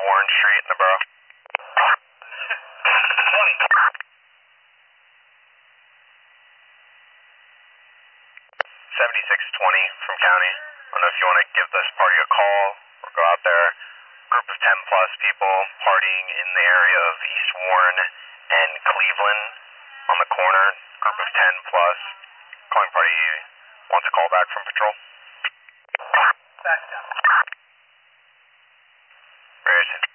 Warren Street in the borough. 7620 from county. I don't know if you want to give this party a call or go out there. Group of 10 plus people partying in the area of East Warren and Cleveland on the corner. Group of 10 plus. Calling party wants a call back from patrol. Back down. Where is it?